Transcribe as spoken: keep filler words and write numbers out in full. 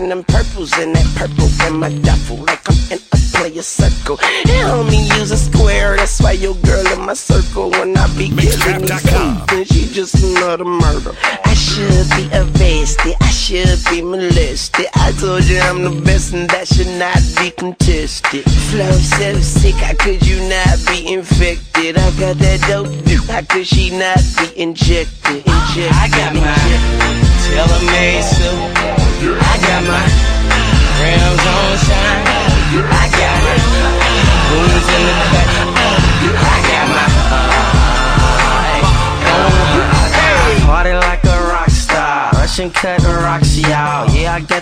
and them purples and that purple in my duffel, like I'm in a player circle. And homie use a square, that's why your girl in my circle. When I be killing these hoes, she just another murder. I should be arrested, I should be molested. I told you I'm the best and that should not be contested. Flow so sick, how could you not be infected? I got that dope, how could she not be injected? Injected. I got my tailor-made suit. I got my rims on shine. I got my boots in the back. I got my uh, hey. Party like a rock star, Russian cut Roxy out. Yeah, I got